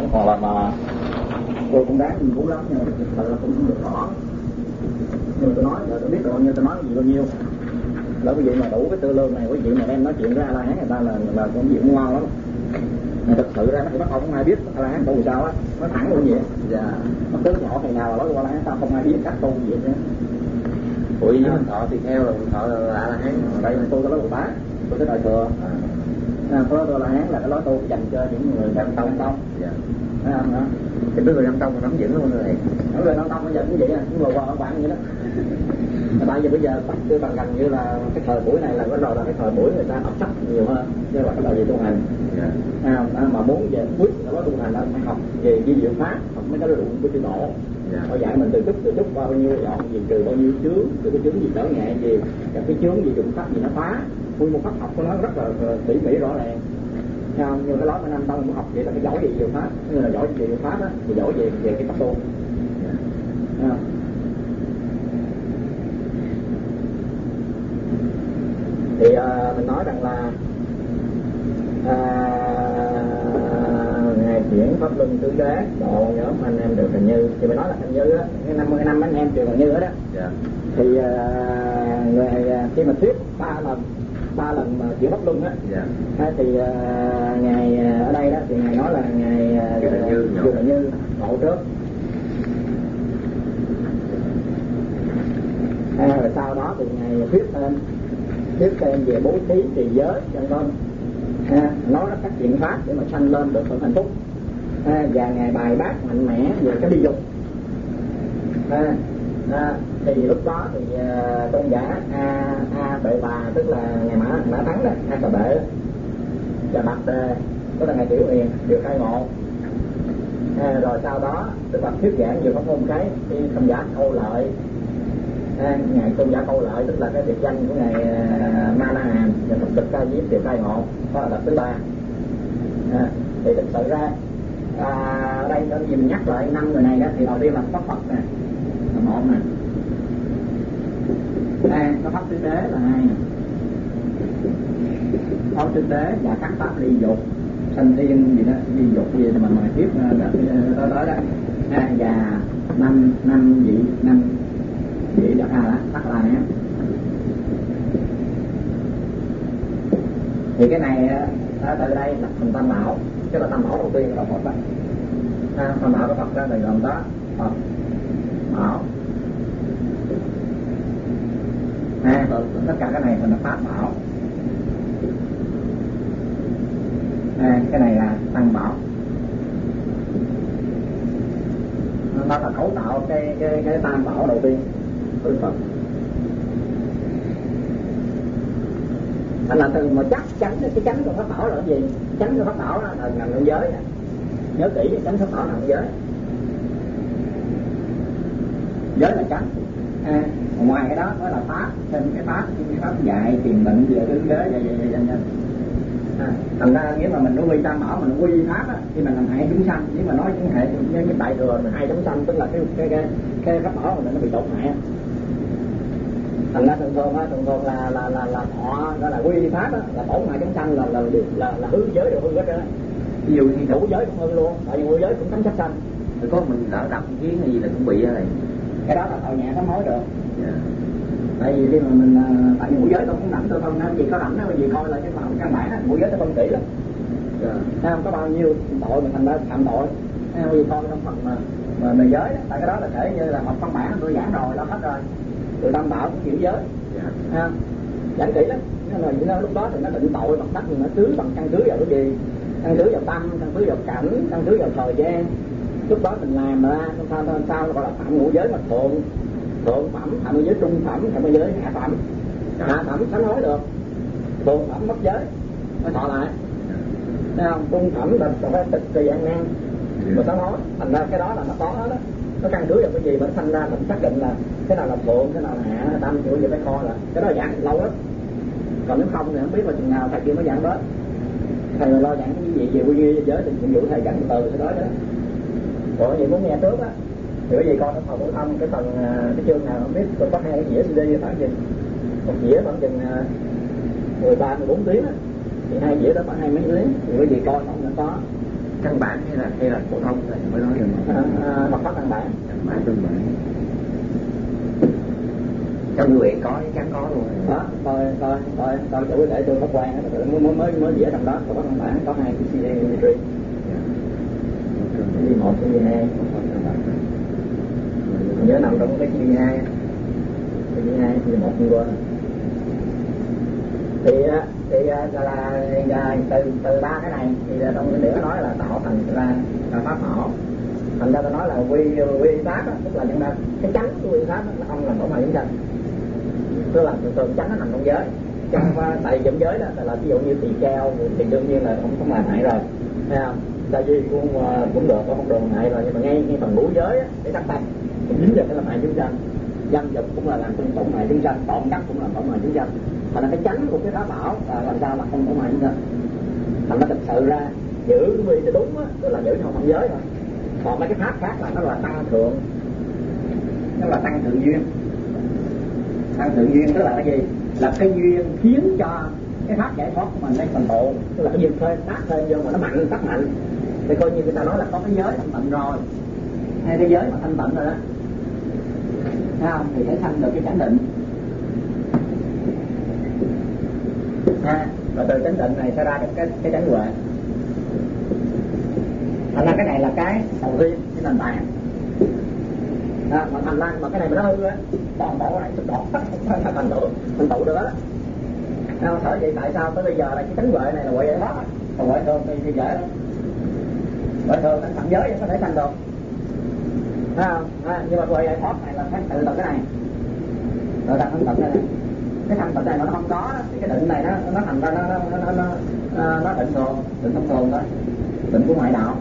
Còn là mà cô con gái mình cũng lắm nhưng mà là cũng không được rõ. Nhưng mà tôi nói là tôi biết rồi, nhưng tôi nói gì bao nhiêu. Lỡ quý vị mà đủ cái tư lương này, quý vị mà đem nói chuyện với A-la-hán người ta là cũng chuyện ngon lắm. Mà thực sự ra thì bắt đầu không ai biết A-la-hán tu sao á, nói thẳng luôn vậy. Dạ. Nó tới nhỏ thầy nào là nói A-la-hán sao không ai biết cách tu gì hết. Ủa với mình thọ thì theo là mình thọ là A-la-hán. Đây là tôi có lối Bồ Tát, tôi cái đời thừa. Có lối A-la-hán là cái lối tu dành cho những người đang tông. Dạ. Thấy không hả? Cái người Nam Tông nắm giữ luôn rồi. Những người Nam Tông bây giờ cũng vậy, cũng vừa qua ở bạn vậy đó. Tại vì bây giờ bắt tôi bằng gần như là cái thời buổi này là bắt đầu là cái thời buổi người ta học sách nhiều hơn, chứ là cái đời về tu hành. Mà muốn về quyết là có tu hành là phải học về di diệu pháp, học mấy cái luận của chư tổ. Họ dạy mình từ chút bao nhiêu dọn gì, trừ bao nhiêu chướng, từ cái chướng gì trở ngại gì, các cái chướng gì dụng pháp gì nó phá. Nguyên một pháp học của nó rất là tỉ mỉ rõ ràng. Nhưng cái đó mà Nam Tông muốn học vậy là cái giỏi về diệu pháp, như là giỏi về diệu pháp á, thì giỏi về cái pháp tu. Thì mình nói rằng là ngày chuyển pháp luân tứ đế độ nhóm anh em đều thành như, thì mình nói là thành như á, cái 50 năm anh em đều thành như hết đó. Thì người khi mà thuyết ba lần mà chuyển pháp luân á, thì ngày ở đây đó thì ngài nói là ngày vừa là như độ trước. Rồi sau đó thì ngài thuyết thêm về bố thí trì giới vân vân, nói các biện pháp để mà sanh lên được hưởng hạnh phúc, và ngài bài bác mạnh mẽ về cái đi dục. Thì lúc đó thì tôn giả A Bệ Bà, tức là ngài Mã Thắng đó, A Cà Bệ và Bạc Đề, tức là ngài Tiểu Hiền đều khai ngộ. Rồi sau đó tức là thuyết giảng về pháp môn cái tôn giả Câu Lợi, ngài tôn giả Câu Lợi tức là cái biệt danh của ngài Ma La Hàm và Phật Địch Ca Diếp đều khai ngộ, đó là đợt thứ 3. Thì thực sự ra ở đây có gì mình nhắc lại 5 người này đó, thì đầu tiên là Pháp Phật nè, là 1 nè. Có Pháp Tứ Đế là 2 nè. Pháp Tứ Đế và các pháp ly dục, sanh thiên gì đó, ly dục gì mà tiếp đó đó. Và 5 vị Đạt A đó, Tắc La Hán. Thì cái này từ đây là thành Tam Bảo, tức là Tam Bảo đầu tiên là Phật đó. Tam Bảo của Phật ra thì gồm đó Phật, Bảo, tất cả cái này là Pháp Bảo. Cái này là Tăng Bảo. Đó là cấu tạo cái Tam Bảo đầu tiên của Phật. Thành là từ mà chắc chắn cái chánh của Pháp Bảo là cái gì? Chánh của Pháp Bảo là nằm ở giới nè. Nhớ kỹ chánh Pháp Bảo nằm ở giới. Giới là chánh. Ngoài cái đó là pháp, thêm cái pháp dạy tiền định về tứ đế và thành ra nếu mà mình nói quy Tam Bảo, mình quy pháp á, thì mình làm hại chúng sanh. Nếu mà nói những hệ những đại thừa mình hại chúng sanh, tức là cái Pháp Bảo mình nó bị tổn hại. Thành ra thường thường là họ gọi là quy pháp á, là tổn hại chúng sanh, là hư giới đều hư hết trơn. Ví dụ như đủ giới cũng hư luôn, tại vì ngũ giới cũng cấm sát sanh. Rồi có mình lỡ đập kiến hay gì là cũng bị rồi. Cái đó là tội nhẹ sám hối được. Tại vì khi mà mình tại vì ngũ giới tôi cũng rảnh, tôi không gì có rảnh đâu, vì coi lại cái phần căn bản á, ngũ giới tôi phân kỹ lắm. Không có bao nhiêu tội mình thành ra phạm tội. Vì coi trong phần mà giới đó, tại cái đó là kể như là một văn bản tôi giảng rồi, lo hết rồi. Từ Tam Bảo cũng chịu giới. Giảng kỹ lắm. Nên là lúc đó thì nó định tội bằng cách thì nó cứ bằng căn cứ vào cái gì? Căn cứ vào tâm, căn cứ vào cảnh, căn cứ vào thời gian. Lúc đó mình làm ra sao gọi là phạm ngũ giới mà thượng phẩm, phạm ngũ giới trung phẩm, phạm ngũ giới hạ phẩm. Hạ phẩm sám hối được, thượng phẩm mất giới mới thọ lại. Thấy không? Trung phẩm là phải tịch trì ăn năn mà sám hối. Thành ra cái đó là nó có đó. Nó căn cứ vào cái gì mà nó thành ra mình xác định là cái nào là thượng, cái nào là hạ, tam chịu gì phải coi là cái đó giảng lâu lắm. Còn nếu không thì không biết là chừng nào thầy kia mới giảng đến. Thầy lo giảng cái gì về quy nghi giới thì nhiệm vụ thầy giảng từ cái đó đó. Còn cái gì muốn nghe trước á thì cái gì coi nó phòng phổ thông cái phần cái chương nào không biết tôi có 2 cái dĩa CD khoảng chừng một dĩa khoảng chừng 13-14 tiếng á, thì 2 dĩa đó khoảng 20 mấy tiếng thì cái gì coi không nó có. căn bản hay là phổ thông này mới nói được mà. Phật pháp căn bản. Căn bản. Trong nguyện có chắc có luôn. Đó, coi chủ để tôi pháp quan mới vẽ trong đó, có căn bản có 2 cái CD imagery. CD 1, CD 2. Nhớ nằm trong cái CD 2. CD 2, CD 1 như quên. Thì là từ ba cái này thì trong cái điều nói là tạo thành ra pháp hảo. Thành ra tôi nói là quy pháp đó, tức là chúng ta cái chánh của quy pháp là không làm tổ mà chúng sanh, tức là thường chánh nó nằm trong giới. Trong tại trong giới đó là ví dụ như tỳ kheo thì đương nhiên là không làm hại rồi, thấy không? Tại vì cũng được, không được hại rồi, nhưng mà ngay phần ngũ giới á, để đắc tay cũng dính được cái làm hại chúng sanh, dâm dục cũng là làm tổn hại chúng sanh, trộm cắp cũng làm tổn hại chúng sanh. Thành ra cái chánh của cái pháp bảo là làm sao mà không tổn hại chúng sanh. Thành ra thực sự ra giữ cái quy cho đúng á, tức là giữ trong phạm giới thôi. Còn mấy cái pháp khác là nó là tăng thượng, nó là tăng thượng duyên. Tăng thượng duyên tức là cái gì? Là cái duyên khiến cho cái pháp giải thoát của mình nó thành tựu, tức là cái duyên thêm tác thêm vô mà nó mạnh, tác mạnh. Thì coi như người ta nói là có cái giới thanh tịnh rồi, hay cái giới mà thanh tịnh rồi đó, thấy không? Thì sẽ sanh được cái chánh định. Và từ chánh định này sẽ ra được cái chánh huệ. Thành ra cái này là cái đầu tiên, cái nền tảng. Mà thành ra mà cái này mà nó hư á, toàn bộ này sụp đổ, không phải thành tựu được đó. Sở vậy tại sao tới bây giờ là cái chánh huệ này là huệ giải thoát, còn huệ thường thì dễ lắm. Huệ thường cảnh phạm giới có thể thành được, nhưng mà huệ giải thoát này là phải tự từ cái này, rồi thành thanh tịnh này. Cái thanh tịnh này mà nó không có đó, thì cái định này nó thành ra nó định thường, định thông thường thôi, định của ngoại đạo.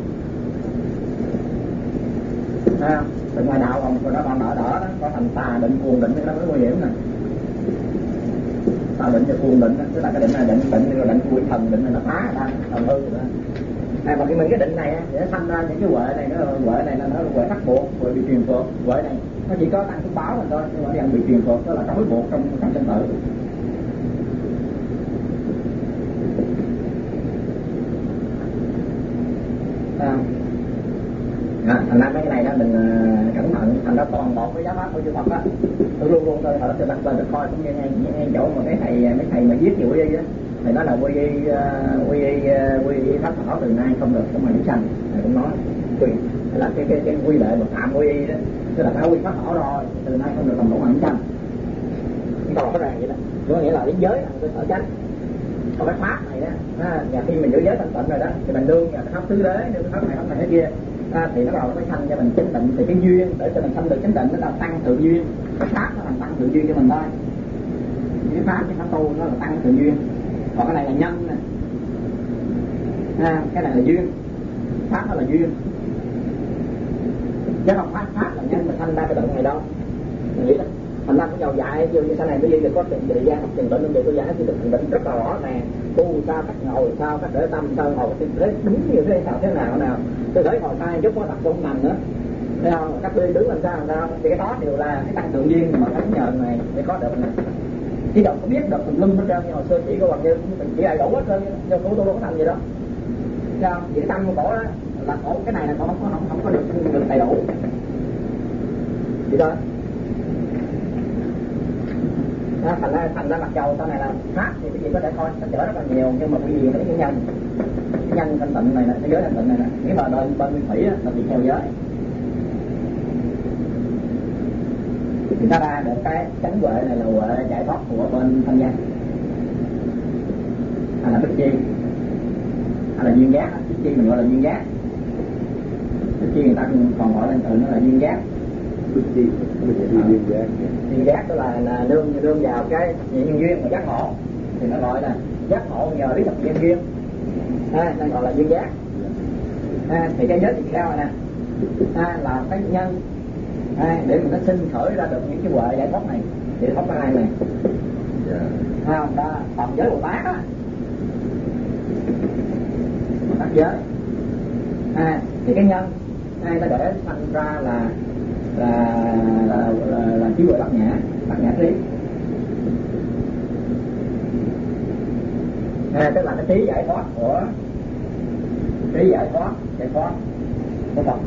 Định ngoại đạo còn nó còn đỡ đó, có thành tà định, cuồng định, cái đó mới nguy hiểm nè. Tà định và cuồng định, tức là cái định này định như là định của thần, định này nó phá ra, thần hư rồi đó. Mà khi mình cái định này thì nó sanh ra những cái huệ này, huệ này là nó huệ bắt buộc, huệ bị truyền phược. Huệ này nó chỉ có tăng phước báo mình thôi, nhưng mà đang bị truyền phược, đó là trói buộc trong sinh tử. Thành ra mấy cái này đó mình cẩn thận. Thành ra toàn bộ cái giáo pháp của chư Phật á, tôi luôn tôi hỏi tôi đặt lên tôi coi, cũng như ngay chỗ mà mấy thầy mà viết về quy y á, thầy nói là quy y pháp thảo từ nay không được không mà chúng sanh. Thầy cũng nói là cái quy lệ mà phạm quy y đó, tức là đã quy pháp thảo rồi, từ nay không được làm tổ mà chúng sanh. Còn rõ ràng vậy đó, có nghĩa là cái giới là cái sở chánh. Còn cái pháp này đó, nhà khi mình giữ giới thanh tịnh rồi đó, thì mình đương nhà pháp tứ đế, đương pháp này pháp này thế kia, thì nó đầu nó mới sanh cho mình chánh định. Thì cái duyên để cho mình sanh được chánh định nó là tăng thượng duyên. Cái pháp nó làm tăng thượng duyên cho mình thôi. Cái pháp cái pháp tu nó là tăng thượng duyên. Còn cái này là nhân nè, cái này là duyên. Pháp nó là duyên, chứ không pháp là nhân mà sanh ra cái định này đâu. Mình nghĩ đó. Thành ra cũng giàu dạy, dù như sau này bây giờ có thời gian học trình định, tôi giải thì được định rất là rõ ràng. Tu sao, cách ngồi sao, cách để tâm sao, ngồi thế đúng như thế nào. Tôi thấy ngồi sai chút có tập không nằm nữa, thấy không? Cách đi đứng làm sao, thì cái đó đều là cái tăng thượng duyên mà phải nhờ này để có được này. Chứ đâu có biết được tùm lum hết trơn, như hồi xưa chỉ có bằng như chỉ ai đủ hết trơn, nhưng tôi đâu có thành gì đó. Thấy không? Vì cái tâm của cổ đó là cổ cái này là cổ không có được đầy đủ. Vậy thôi. Thành ra mặc dầu sau này là pháp thì cái gì có thể coi nó chở rất là nhiều, nhưng mà cái gì cái nhân thanh tịnh này, cái giới thanh tịnh này nè, nếu mà bên nguyên thủy là bị theo giới, thì ta ra được cái chánh huệ này là huệ giải thoát của bên thanh văn, hay là bích chi, hay là duyên giác. Bích chi mình gọi là duyên giác, bích chi người ta còn gọi lên từ nó là duyên giác. Bích chi duyên giác tức là nương vào cái nhân duyên mà giác ngộ, thì nó gọi là giác ngộ nhờ lý thập nhân duyên, nên gọi là duyên giác. Thì cái giới thì sao nè, là cái nhân để mình nó sinh khởi ra được những cái huệ giải thoát này, giải thoát hai này. Không ta còn giới Bồ Tát á, Bồ Tát giới, thì cái nhân ta để thành ra là trí huệ bát nhã trí, tức là cái trí giải thoát của để giải thoát của Phật.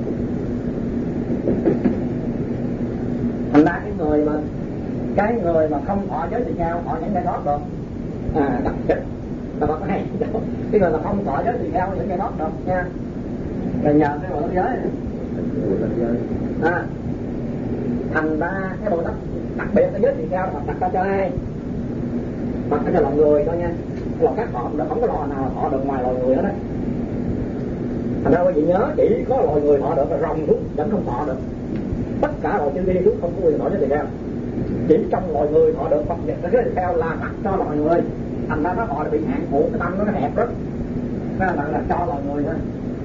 Thành ra cái người mà không thọ giới tỳ kheo họ vẫn giải thoát được. Đặc biệt là có hay cái người mà không thọ giới tỳ kheo vẫn giải thoát được nha. Là nhờ cái bộ tát giới. Thành ra cái bộ tát đặc biệt cái giới tỳ kheo Phật đặt ra cho ai? Phật cho lòng người thôi nha. Còn các họ không có loài nào thọ được ngoài loài người hết đó. Thành ra quý vị nhớ chỉ có loài người thọ được, là rồng thú vẫn không thọ được. Tất cả loài chư thiên thú không có quyền thọ giới tỳ kheo. Chỉ trong loài người thọ được Phật cái giới tỳ kheo là đặt cho loài người. Thành ra họ bị hạn phụ, cái tâm nó hẹp rất. Nó là cho loài người thôi.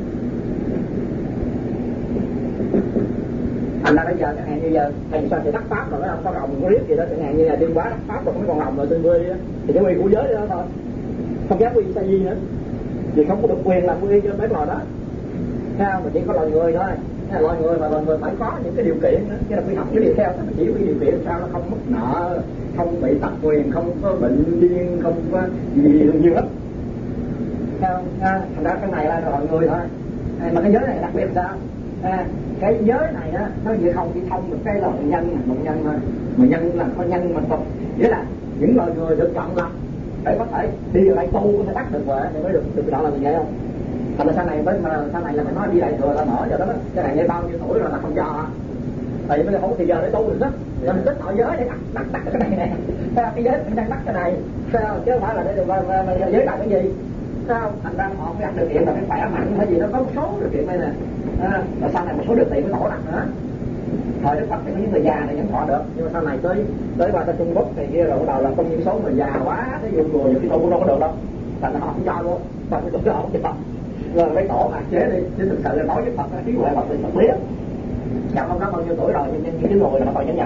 Thành ra bây giờ chẳng hạn như giờ thầy sao thì đắc pháp rồi nó không có rồng có riết gì đó, chẳng hạn như là tiên quá đắc pháp rồi mấy con rồng rồi tiên quy đó thì cái quy của giới đó thôi, không dám quy sa di nữa vì không có được quyền làm quy cho mấy loài đó. Sao mà chỉ có loài người thôi, loài người mà loài người phải có những cái điều kiện đó, chứ là quy học cái điều theo nó chỉ có điều kiện sao nó không mất nợ, không bị tật quyền, không có bệnh điên, không có gì nhiều hết. Sao thành ra cái này là loài người thôi. Mà cái giới này đặc biệt sao? Cái giới này á nó chỉ không chỉ thông được cái là bệnh nhân thôi, mà nhân là có nhân mà Phật, nghĩa là những loài người được chọn lọc để có thể đi vào đây tu có thể đắc được huệ thì mới được đó là gì vậy không? Thành ra sau này là phải nói đi lại thừa là mở cho đó, cái này như bao nhiêu tuổi rồi là không cho, tại vì bây giờ không có thời giờ để tu được hết, nên mình tích nội giới để đặt cái này nè, sao cái giới mình đang đắc cái này, sao chứ không phải là để được giới đặt cái gì, sao thành ra họ phải đặt điều kiện là phải khỏe mạnh hay gì đó, có một số điều kiện đây nè. Và sau này một số điều kiện mới tổ đặt nữa. Thời Đức Phật thì có những người già này vẫn thọ được, nhưng mà sau này tới qua tới Trung Quốc thì kia rồi bắt đầu là có những số người già quá, cái dùng người nhiều cái tu cũng đâu có được đâu, thành ra họ không cho luôn, Phật cái chỗ đó không cho, rồi mấy tổ hạn chế đi, chứ thực sự là nói với Phật cái trí huệ Phật thì Phật biết, chẳng không có bao nhiêu tuổi rồi nhưng những cái người là họ còn chấp nhận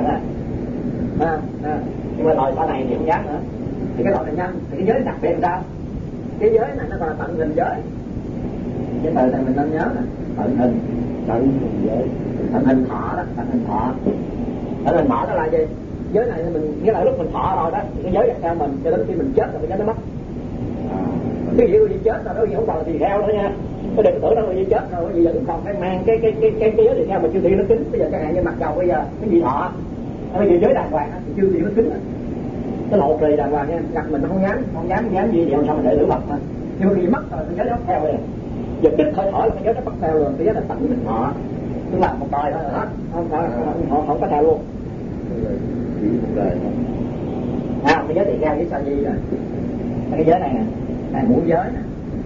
nhưng mà lời sau này thì không dám nữa. Thì cái loại này nhân thì cái giới đặc biệt sao? Cái giới này nó gọi là tận hình giới. Cái từ này mình nên nhớ nè, tận hình giới, tận hình thọ đó, tận hình thọ. Tận hình thọ đó là gì? Giới này mình nghĩa là lúc mình thọ rồi đó, thì cái giới đặt theo mình cho đến khi mình chết rồi cái giới nó mất. Cái gì chết rồi đó gì không còn là tỳ kheo nữa nha. Cái đừng tưởng đâu gì chết rồi gì vẫn còn phải mang cái giới tỳ kheo mà chư thiên nó kính. Bây giờ chẳng hạn như mặt đầu bây giờ cái gì thọ, bây giờ giới đàng hoàng thì chư thiên nó kính. Cái lộ trì đàng hoàng nha, gặp mình nó không dám gì vậy sao mình để lửa bật mà. Nhưng mà khi mất rồi cái giới nó mất theo rồi. Giờ đứt hơi thở là cái giới nó bắt theo rồi, cái giới là tận mình họ, tức là một đời thôi hết, không phải họ không có theo luôn. Chỉ một đời thôi. Cái giới tỳ kheo với sa di rồi, cái giới này nè, ngũ giới nè,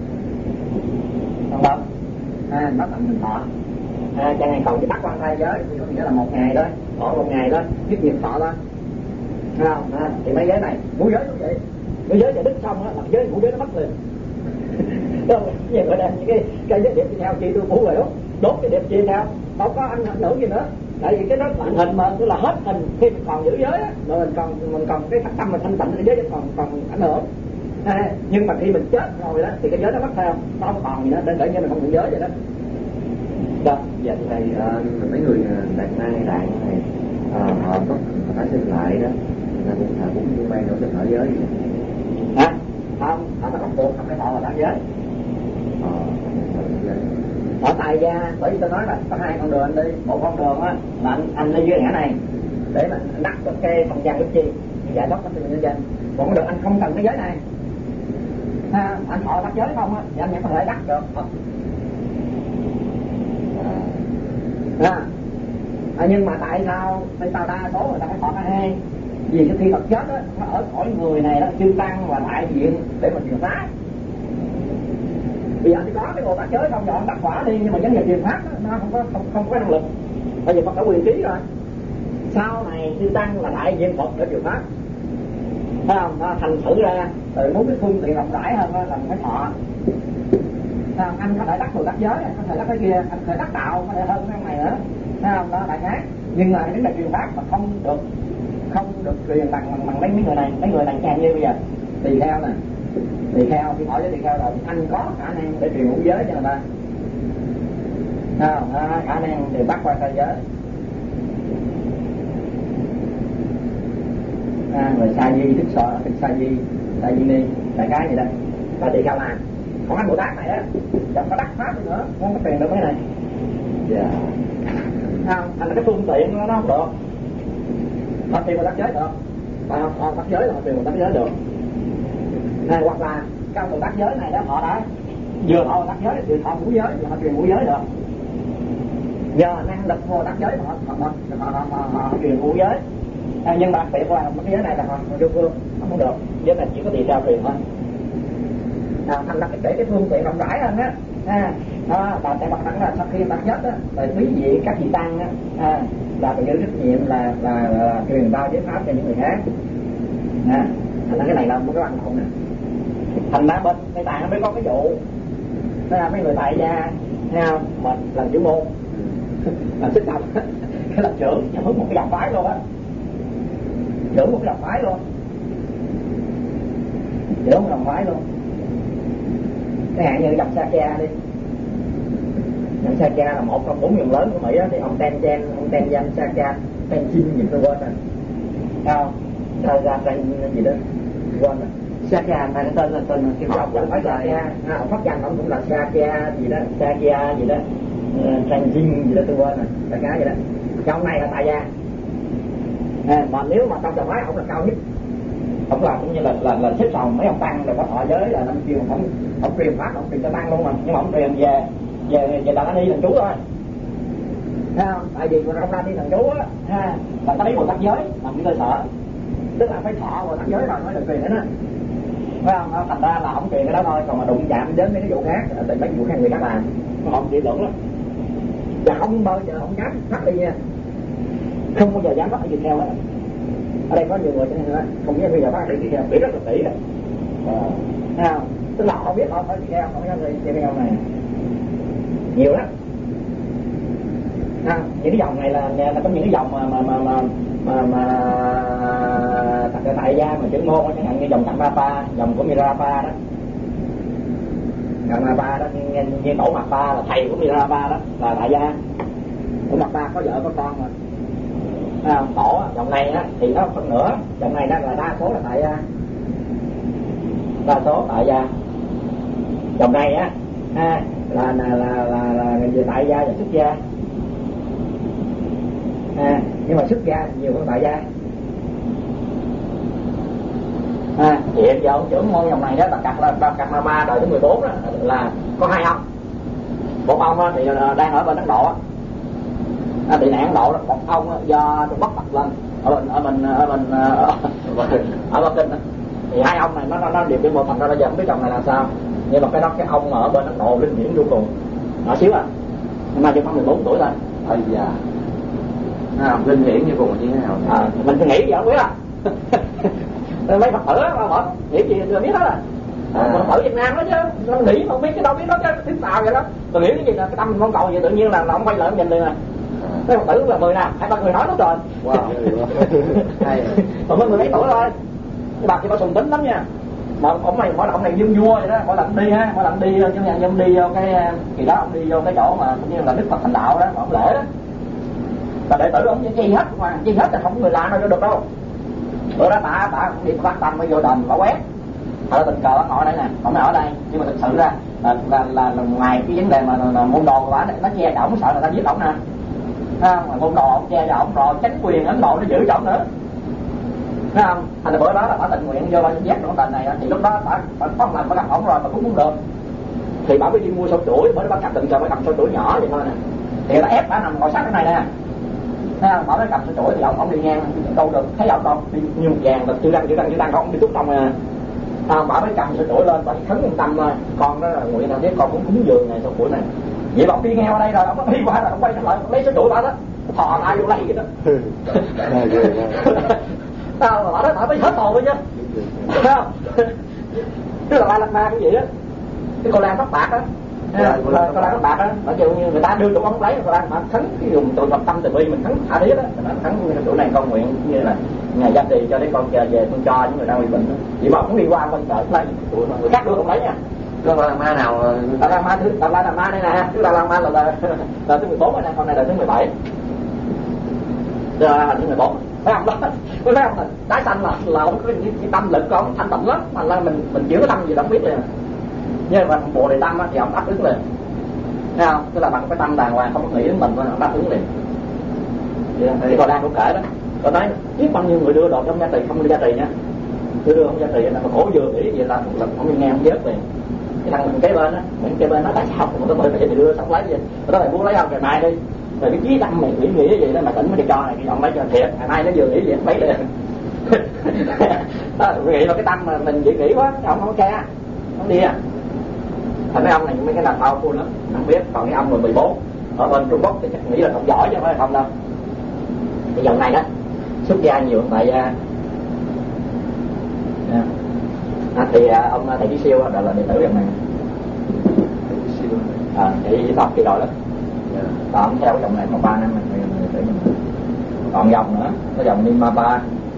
không không? Nó tận mình họ. Chẳng hạn còn cái bắt quan thai giới thì có nghĩa là một ngày đó, thọ một ngày đó, giết nghiệp thọ đó, không? Thì mấy giới này, ngũ giới cũng vậy, ngũ giới thì đứt xong á, giới ngũ giới nó mất liền. Không, như vậy là những cái giới điệp đi theo chi tôi phủ rồi đốt cái điệp chi theo, không có ảnh hưởng gì nữa. Tại vì cái đó tận hình mà tức là hết hình khi mình còn giữ giới á, mà mình còn cái phát tâm mình thanh tịnh cái giới còn ảnh hưởng. Nhưng mà khi mình chết rồi đó thì cái giới nó mất theo, nó không còn gì nữa, nên tự nhiên mình không giữ giới vậy đó. Đó, vậy thầy mấy người đạt ma hay đại này họ có phải sinh lại đó, là cũng như bay đâu sinh ở giới gì? Không, họ bắt buộc không phải họ là đắc giới. Ở tại gia, bởi vì tôi nói là có hai con đường anh đi, một con đường á là anh đi dưới ngã này để mà đắc được cái không gian đức chi, giải thoát các nhân dân. Còn con đường anh không cần cái giới này, anh họ đắc giới không á, thì anh vẫn có thể đắc được. Nhưng mà tại sao đa số người ta phải thọ cả hai? Vì cái khi Phật chết á, nó ở cõi người này đó, chư tăng và đại diện để mình truyền pháp. Bây giờ thì có cái Bồ Tát giới không, giờ ông đắc quả đi, nhưng mà vấn đề truyền pháp đó, nó không có năng lực. Tại vì Phật đã quyền trí rồi. Sau này chư tăng là đại diện Phật để truyền pháp, thấy không? Nó thành thử ra, rồi muốn cái phương tiện rộng rãi hơn đó, là mình phải thọ. Anh có thể đắc Bồ Tát giới, anh có thể đắc cái kia, anh có thể đắc đạo, có thể hơn cái này nữa, thấy không? Đó đại khái. Nhưng mà cái vấn đề truyền pháp mà không được truyền bằng mấy người này càng như bây giờ tỳ kheo nè, tỳ kheo khi hỏi với tỳ kheo rồi anh có khả năng để truyền ngũ giới cho người ta, khả năng để bắt qua sai giới. Rồi sa di thức sở, thức sa di ni, đại cái gì đó là tỳ kheo làm còn anh Bồ Tát này á chẳng có đắc pháp gì nữa, không có truyền được cái này. Dạ. Không, thành là cái phương tiện nó không được. Họ truyền vào đắc giới được, họ đắc giới là họ truyền vào đắc giới được. Này, hoặc là các Bồ Tát giới này đó họ đã vừa họ đắc giới thì họ ngũ giới thì họ truyền ngũ giới được. Nhờ năng lực vô đắc giới họ truyền ngũ giới. Nhưng mà đặc biệt là cái giới này là họ vô phương, không được. Giới này chỉ có tỳ kheo truyền thôi. Thành là cái phương tiện rộng rãi hơn á. Và tại mặt là sau khi đắc giới á, rồi quý vị các vị tăng á, là phải giữ trách nhiệm là truyền bao giới pháp cho những người khác. Thành ra cái này là một cái quan trọng nè. Thành ra bên Tây Tạng nó mới có cái vụ đó là mấy người tại gia thấy không, mà làm chủ môn làm xích động cái là trưởng một cái dòng phái luôn á, trưởng một cái dòng phái luôn, trưởng một dòng phái luôn. Cái hạn như dòng Sakya đi, dòng Sakya là một trong 4 dòng lớn của Mỹ á, thì ông Tenzin Sakya, Tenzin gì tôi quên rồi, sao ra gì đó quên rồi. Sakya này cái tên là cái ông là phải Sakya, ông phát danh ông cũng là Sakya gì đó, Sakya gì đó, Tenzin gì đó tôi quên rồi, đại khái vậy đó. Cái ông này là tại gia, mà nếu mà trong dòng phái ông là cao nhất, ông là cũng như là xếp sòng mấy ông tăng rồi có thọ giới là năm chiều ông truyền pháp, ông truyền cho tăng luôn mà, nhưng mà ông truyền về Đà La Ni thần chú thôi. Thấy không? Tại vì Đà La Ni thần chú á, là ta lấy Bồ Tát giới làm cái cơ sở, tức là phải thọ Bồ Tát giới rồi mới được truyền đến á. Phải không? Thành ra là không truyền cái đó thôi, còn mà đụng chạm đến mấy cái vụ khác thì mấy vụ khác người khác làm, họ chỉ luận lắm. Và không bao giờ không dám phát đi nha, không bao giờ dám phát đi theo hết. Ở đây có nhiều người cho nên là không biết bây giờ phát đi theo, biết rất là kỹ rồi. Thấy không? Tức là không biết họ phải đi theo, không dám đi theo này nhiều lắm. Những cái dòng này là có những cái dòng mà thật tại gia mà chữ môn, chẳng hạn như dòng Karmapa, dòng của Milarepa đó. Karmapa đó, như tổ Mappa là thầy của Milarepa đó, là đại gia. Tổ Mappa có vợ có con mà. Tổ dòng này á thì nó phần nữa, dòng này đó là đa số là tại gia. Đa số tại gia. Dòng này á là về tại gia và xuất gia. Nhưng mà xuất gia nhiều hơn tại gia. Thì hiện giờ ông trưởng môn dòng này đó là Karmapa đời thứ 14 đó, là có 2 ông. Một ông thì đang ở bên Ấn Độ, bị nạn Ấn Độ đó. Một ông do Trung Quốc tập lên ở Bắc Kinh đó. Thì 2 ông này nó điều kiện một phần ra, bây giờ không biết chồng này là sao. Nhưng mà cái ông ở bên Ấn Độ linh điển vô cùng nhỏ xíu nhưng mà chỉ có 14 tuổi thôi. Dạ. Linh hiển như cùng như thế nào? Mình nghĩ vậy không biết à. Mấy Phật tử đó nghĩ gì tôi biết đó là Phật tử Việt Nam đó chứ, nó nghĩ không biết cái đâu biết đó chứ, tiếng tàu vậy đó. Tôi nghĩ cái gì là cái tâm mong cầu vậy tự nhiên là ông quay lại ông nhìn liền nè. Mấy Phật tử là 10 nào, 2-3 người nói đúng rồi. Wow. Còn mấy người mấy tuổi thôi. Cái bà kia bà sùng tính lắm nha. Mà ông này mỗi lần ông này dương vua vậy đó, mỗi lần đi ha, mỗi lần đi chứ nhà ông đi vô cái kỳ đó, ông đi vô cái chỗ mà cũng như là Đức Phật Thánh Đạo đó, mà ông lễ đó. Và đệ tử ông chi hết mà, chi hết là không có người lạ nào vô được đâu. Bữa đó bà cũng đi phát tâm mới vô đền bà quét. Thật tình cờ bà ngồi đây nè, ông ở đây, nhưng mà thực sự ra là ngoài cái vấn đề mà môn đồ của bà nó che cho ổng, sợ người ta giết ổng nè. Mà môn đồ ổng che cho ổng rồi chánh quyền Ấn Độ nó giữ cho ổng nữa. Thấy không? Thành ra bữa đó là bà tình nguyện vô bà dắt trong đền này, thì lúc đó bà có một lần bà gặp ổng rồi, bà cũng muốn được. Thì bà mới đi mua sâu chuỗi, bữa đó bà cầm tình cờ bà cầm sâu chuỗi nhỏ vậy thôi nè. Thì người ta ép bà nằm ngồi sát cái này nè. Thấy không? Bà mới cầm sâu chuỗi thì ổng đi ngang câu được, thấy ổng đâu đi như một vàng, chưa đăng không đi tút trong nè. Bà mới cầm sâu chuỗi lên, bà khấn một tâm con đó là nguyện là thế con muốn cúng dường này sâu chuỗi này. Vậy bà đi ngang qua đây rồi, ông có đi qua rồi, ông quay trở lại lấy sâu chuỗi bà đó, thò tay vô lấy vậy đó. Sao mà bà mới hết hồn thôi chứ. Thấy không? Tức là Lạt Ma cũng vậy á. Cái cô Lan Tóc Bạc á, cô Lan Tóc Bạc á, nói chung như người ta đưa tụi ông lấy, cô Lan mà khấn cái dùng tụi Phật tâm từ bi mình khấn thả đĩa đó, mình khấn tụi này con nguyện như là ngày gia trì cho đến con chờ về con cho những người đang bị bệnh. Vậy mà không đi qua bên chợ lấy tụi người khác đưa không lấy nha. Có Lạt Ma nào? Lạt Ma đây nè, tức là Lạt Ma là thứ 14 rồi nè, con này là thứ 17. Rồi thứ 14. Phải không đó? Phải không? Tái sanh là không có cái tâm lực con thanh tịnh lắm, mà là mình chịu cái tâm gì đâu biết liền. Nhưng mà Bồ Đề Tâm á, thì ông đáp ứng liền, thấy không? Tức là bằng cái tâm đàng hoàng, không có nghĩ đến mình, ông đáp ứng liền. Thì Cô Đan cũng kể đó, có nói biết bao nhiêu người đưa đồ trong gia trì không đưa gia trì nha, đưa không gia trì là cổ vừa nghĩ vậy là không nghe không vớt liền. Cái thằng mình kế bên á, mình kế bên nó tại sao không có mời mày đưa xong lấy gì, đó mày muốn lấy không ngày mai đi, rồi cái chí tâm mày nghĩ vậy đó mà tỉnh mới đi cho này, cái giọng lấy cho thiệt, ngày mai nó vừa nghĩ vậy mấy liền. Nghĩ là cái tâm mà mình chỉ nghĩ quá, ông không ca, không đi à. Thành mấy ông này mấy cái làm bao full lắm, không biết. Còn cái ông người 14 ở bên Trung Quốc thì chắc nghĩ là không giỏi chứ không phải không đâu. Cái dòng này đó xuất gia nhiều tại gia. Thì ông thầy Chí Siêu là đệ tử dòng này. Thầy tập kỳ rồi đó. Còn ông theo cái dòng này còn 3 năm mình đệ tử mình. Còn dòng nữa, có dòng Nimapa.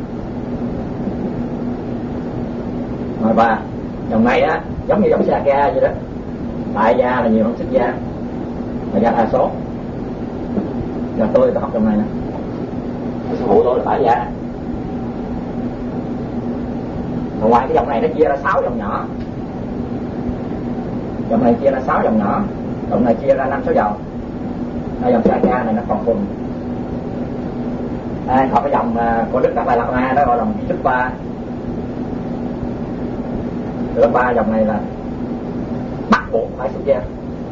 Nimapa dòng này á giống như dòng Sakya vậy đó. Tại gia là nhiều hơn xuất gia, tại gia đa số. Giờ tôi học dòng này nè, sư phụ tôi là tại gia. Còn ngoài cái dòng này nó chia ra 6 dòng nhỏ, dòng này chia ra 6 dòng nhỏ, dòng này chia ra 5-6 dòng. Dòng Sakya này nó còn cùng. Còn cái dòng của Đức Đạt Lai Lạt Ma đó gọi là Vichuppa. Vichuppa dòng này là bắt buộc phải xuất gia,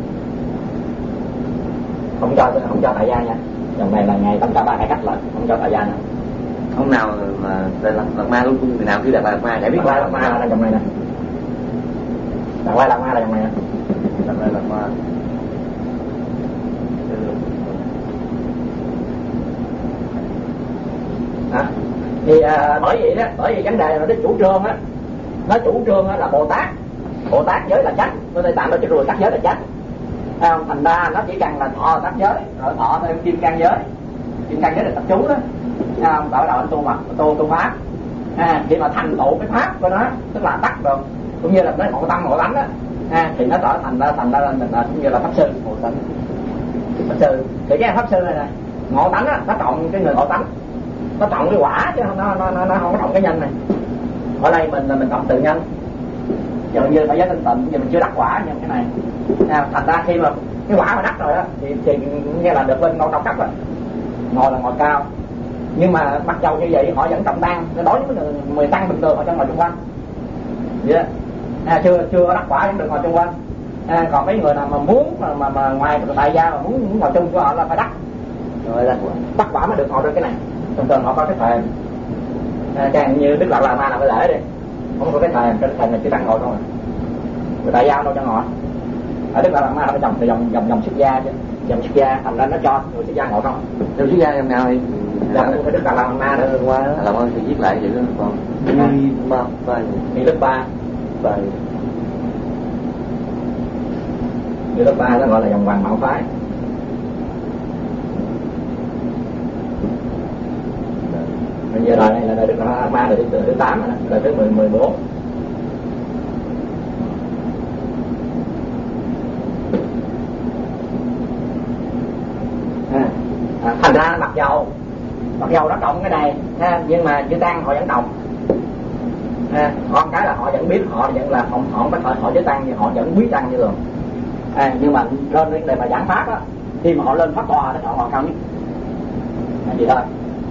không cho tại gia nha. Dòng này là ngày Tâm Cả Ba cải cách lại, không cho tại gia nữa. Không nào mà Lạt Ma luôn, người nào cứ Đạt Lai Lạt Ma để biết Lạt Ma là dòng này nè. Đạt Lai Lạt Ma là dòng này nè. Đạt Lai Lạt Ma. Thì bởi vậy đó, bởi vì vấn đề là nó chủ trương á, nó chủ trương á là Bồ Tát giới là chánh, tôi Tây Tạng nó chỉ rồi các giới là chánh. Thành ra nó chỉ cần là thọ tác giới, rồi thọ thêm kim cang giới là tập chú đó, bảo đạo tu mật tu pháp. Khi mà thành tựu cái pháp của nó, tức là tắc rồi, cũng như là nó ngộ tâm ngộ tánh đó, thì nó trở thành ra cũng như là pháp sư. Pháp sư thì cái pháp sư này nè, ngộ tánh á, nó trọng cái người ngộ tánh, nó trọng cái quả chứ nó không có trọng cái nhân này. Ở đây mình trọng tự nhân. Giờ như phải giới tinh tịnh, giờ mình chưa đắc quả như cái này. Thành ra khi mà cái quả mà đắc rồi đó thì nghe là được lên ngôi cao cấp rồi, ngồi là ngồi cao. Nhưng mà mặc dầu như vậy họ vẫn trọng tăng, đối với người tăng bình thường họ cho ngồi chung quanh vậy đó. Chưa đắc quả vẫn được ngồi chung quanh. Còn mấy người nào mà muốn mà ngoài tại gia mà muốn ngồi chung của họ là phải đắc rồi, đắc quả mới được ngồi trên cái này. Thường họ có cái thềm, chẳng như Đức Đạt Lai Lạt Ma là phải lễ đi, không có cái thềm, cái thềm này chỉ tăng ngồi thôi. Người tại gia đâu cho ngồi. Ở Đức Đạt Lai Lạt Ma nó phải dòng xuất gia chứ, dòng xuất gia, thành ra nó cho người xuất gia ngồi không. Dòng xuất gia dòng nào thì dòng của Đức Đạt Lai Lạt Ma nữa qua đó. Làm ơn thì viết lại vậy đó con. Đi lớp 3. Đi lớp 3 nó gọi là dòng Hoàng Mạo Phái. Bây giờ đời này là đời Đức Đạt Lai Lạt Ma, đời thứ 8, đời thứ 14. Thành ra mặc dầu nó động cái này, nhưng mà chữ tăng họ vẫn động. Con cái là họ vẫn biết, họ vẫn là họ không có họ chữ tăng nhưng họ vẫn quý tăng như thường. Nhưng mà lên vấn đề mà giảng pháp á, khi mà họ lên pháp tòa đó họ cao nhất gì thôi.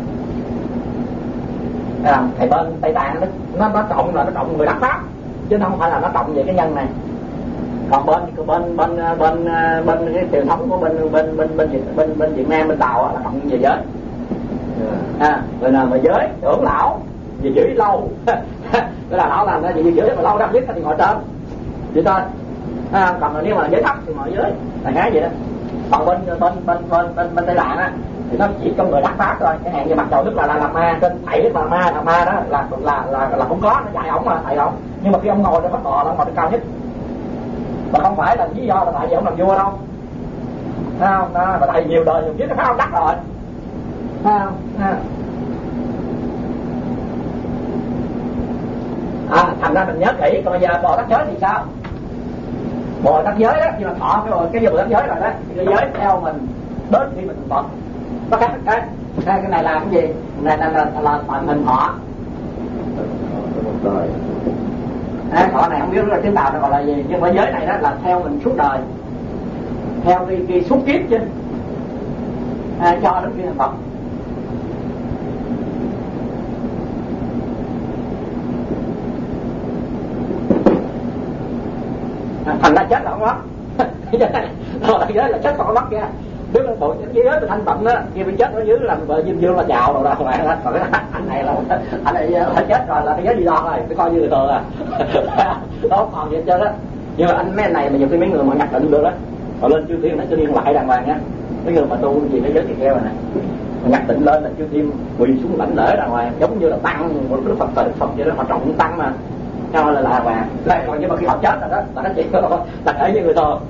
Thầy bên Tây Tạng nó trọng là nó trọng người đắc pháp, chứ không phải là nó trọng về cái nhân này. Còn bên cái truyền thống của bên Việt Nam, bên Tàu là trọng về giới. Rồi nào mà giới trưởng lão về giữ lâu cái là lão làm cái gì giữ mà lâu đắp nhất thì ngồi trên vậy thôi. Còn nếu mà giới thấp thì ngồi dưới là cái vậy đó. Còn bên Tây Tạng á thì nó chỉ trong người đắc pháp thôi. Cái hàng như mặt đầu Đức là Lạt Ma, trên thầy Đức Lạt Ma đó là không có, nó dạy ổng mà thầy ổng. Nhưng mà khi ông ngồi trên pháp tòa là ông ngồi trên cao nhất, mà không phải là lý do là tại vì ông làm vua đâu, thấy không? Đó, mà thầy nhiều đời nhiều kiếp nó phải ông đắc rồi, thấy không? Thành ra mình nhớ kỹ. Còn bây giờ Bồ Tát giới thì sao? Bồ Tát giới đó, khi mà thọ cái Bồ Tát giới rồi đó, thì cái giới theo mình đến khi mình Phật. Có cái này là cái gì? Cái này là hình thọ. Thọ này không biết là tiếng Tàu nó gọi là gì, nhưng mà giới này đó là theo mình suốt đời, theo cái suốt kiếp chứ, cho đến khi thành Phật. Thành ra chết là không mất. Giới là chết còn mất kìa. Nếu là bộ giới là thanh tịnh đó, khi bị chết ở dưới làm vợ Diêm Dương là chào rồi đó, còn anh này là chết rồi là cái giới đi đòn rồi, cái coi như người thường à. Đó còn gì hết trơn á. Nhưng mà mấy anh này mà nhiều khi mấy người mà nhập định được đó, họ lên chư thiên là chư thiên lại đàng hoàng á. Mấy người mà tu gì cái giới thì theo rồi nè, nhập định lên là chư thiên quỳ xuống lãnh lễ đàng hoàng, giống như là tăng một cái Phật tử Phật vậy đó, họ trọng tăng mà. Cho là hoàng. Đây còn nhưng mà khi họ chết rồi đó, là nó chỉ là để như người thường.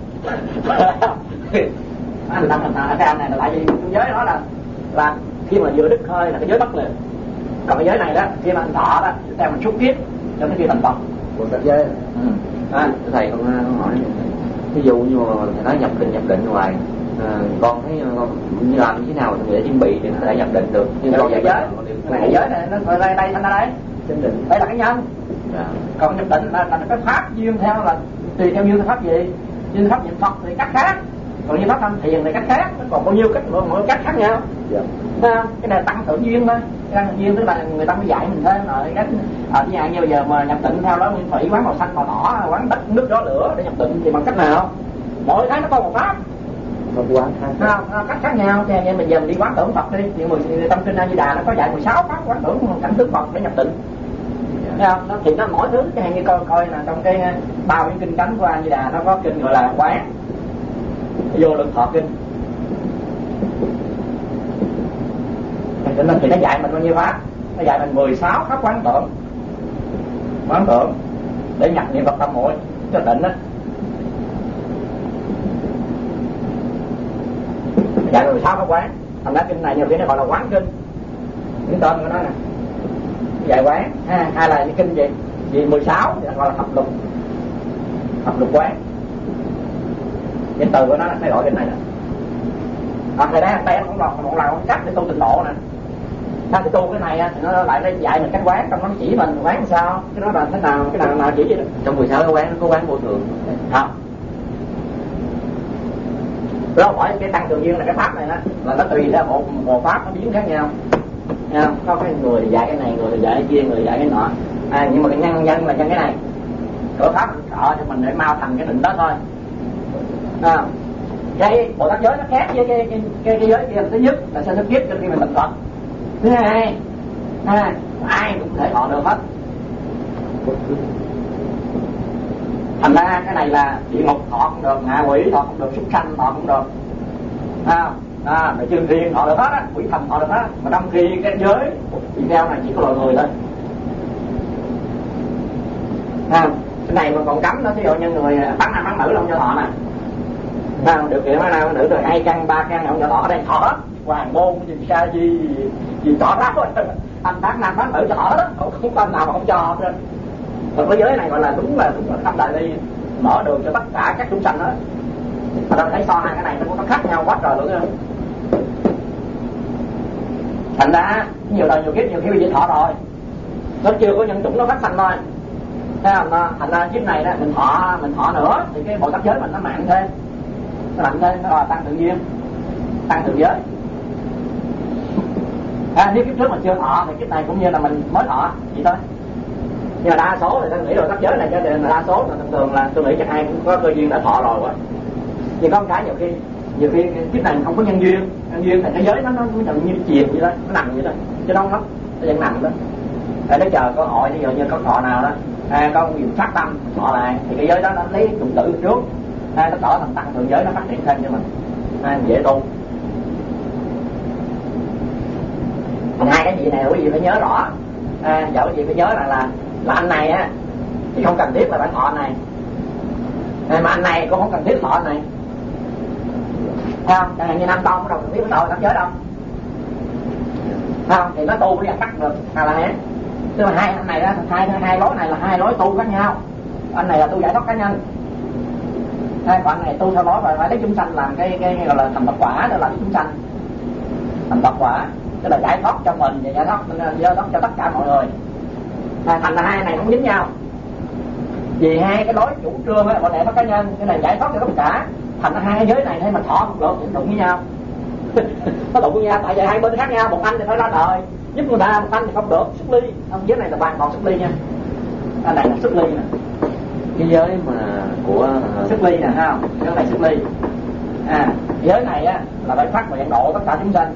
Anh làm cái anh này là lại gì? Giới đó là khi mà vừa đứt hơi là cái giới bắt liền. Còn cái giới này đó, khi mà anh thọ đó, theo mình suốt kiếp cho tới khi thành Phật. Một sắc giới. Thầy con hỏi, ví dụ như mà thầy nói nhập định hoài, con thấy con làm như thế nào để chuẩn bị để có thể nhập định được? Nhưng còn giới này nó gọi đây thành ra đây. Đây là cái nhân. Còn nhập định là cái pháp duyên theo là tùy theo duyên pháp gì, duyên pháp niệm Phật thì cách khác, còn như pháp tham thiền thì cách khác, nó còn bao nhiêu cách mỗi cách khác nhau. Cái này tăng thượng duyên thôi, tăng thượng duyên tức là người ta mới dạy mình thêm rồi cách ví dụ như bây giờ mà nhập định theo đó nguyên thủy quán màu xanh màu đỏ, quán đất nước gió lửa để nhập định thì bằng cách nào? Mỗi cái nó có một pháp. Cách khác nhau. Thì bây giờ mình đi quán tưởng Phật đi, thì trong kinh A Di Đà nó có dạy 16 pháp quán tưởng cảnh tướng Phật để nhập định. Nó thì nó mỗi thứ, cái như coi là trong cái bao cái kinh cánh của A Di Đà nó có kinh gọi là quán vô lượng thọ kinh. Thì nó dạy mình bao nhiêu pháp? Nó dạy mình 16 pháp quán tưởng để nhập niệm Phật tâm muội cho định á. Dạy 16 pháp quán. Thành ra kinh này nhiều khi nó gọi là quán kinh, cái tên của nó nè, dạy quán. Hay là cái kinh gì 16 thì gọi là thập lục quán. Cái từ của nó là thay đổi cái này nè. Thầy đấy tay không lọt một lần cách để tu tịnh độ nè.ถ้าthì tu cái này thì nó lại dạy mình cách quán, trong nó chỉ mình quán sao, cái đó là thế nào, cái nào chỉ vậy đó. Trong 16 cái quán nó có quán vô thường không? Đó hỏi cái tăng thường duyên là cái pháp này đó, là nó tùy theo một pháp nó biến khác nhau. Có cái người dạy cái này, người dạy cái kia, người dạy cái nọ. Nhưng mà cái nhân là nhân cái này. Cửa pháp mình sợ cho mình để mau thành cái định đó thôi. Cái Bồ Tát giới nó khác với cái giới kia. Thứ nhất là sanh kiếp cho khi mình thành Phật. Thứ hai ai cũng có thể thọ được hết. Thành ra cái này là địa ngục thọ không được, ngạ quỷ thọ không được, súc sanh thọ không được. Mà chư thiên thọ được hết á, quỷ thần thọ được hết. Mà trong khi cái giới đi theo này chỉ có loài người thôi. Cái này mà còn cấm đó, ví dụ như người bán nam bán nữ là không cho thọ nè. Điều kiện bán nam bán nữ rồi 2 căn 3 căn không cho thọ, ở đây thọ hết. Hoàng môn gì tỏ ra rồi. Anh bán nam bán nữ cho thọ đó, không có anh nào mà không cho hết. Còn cái giới này gọi là đúng là khắp đại đi mở đường cho tất cả các chúng sanh đó. Mà ta thấy so hai cái này nó có khác nhau quá trời luôn á. Thành ra nhiều đời nhiều kiếp bây giờ thọ rồi, nó chưa có nhân chủng nó phát sanh thôi. Thấy không? Thành ra kiếp này đó mình thọ nữa thì cái Bồ Tát giới mình nó mạnh thêm, nó là tăng tự duyên, tăng tự giới. Nếu kiếp trước mình chưa thọ thì kiếp này cũng như là mình mới thọ vậy thôi. Nhưng mà đa số thì tôi nghĩ rồi tác giới này cho nên là đa số là thường là tôi nghĩ chắc ai cũng có cơ duyên đã thọ rồi quá. Nhưng có một cái nhiều khi kiếp này không có nhân duyên thì cái giới nó như chìm vậy đó, nó nằm vậy đó, chứ nó vẫn nằm đó. Để nó chờ cơ hội, ví dụ như có thọ nào đó có nhiều phát tâm thọ lại thì cái giới đó nó lấy dụng tử trước, nó trở thành tăng thượng giới, nó phát triển thêm cho mình, dễ tu. Còn hai cái gì này quý vị phải nhớ rõ. Dẫu quý vị phải nhớ là anh này á thì không cần thiết là phải thọ này, mà anh này cũng không cần thiết thọ này. Thấy không? Chẳng hạn như Nam Tông đâu cần thiết phải thọ cảnh giới đâu. Thấy không? Thì nó tu mới bắt được là hả? Tức là hai anh này đó, hai lối này là hai lối tu khác nhau. Anh này là tu giải thoát cá nhân, còn anh này tu theo lối và phải lấy chúng sanh làm cái gọi là thành Phật quả, đó là chúng sanh thành Phật quả, tức là giải thoát cho mình và giải thoát cho tất cả mọi người. Thành ra hai này không dính nhau. vì hai cái đối chủ trương á, còn này nó cá nhân, cái này giải thoát cho tất cả, thành ra hai cái giới này hay mà thọ không được thì đụng với nhau. Nó đụng với nhau tại vì hai bên khác nhau, một anh thì phải ra đời giúp người ta, một anh thì không được xuất ly. Ông giới này là hoàn toàn xuất ly nha, anh này là xuất ly nè, cái giới mà của xuất ly nè, thấy không? Cái này xuất ly. Giới này á là phải phát nguyện độ tất cả chúng sanh.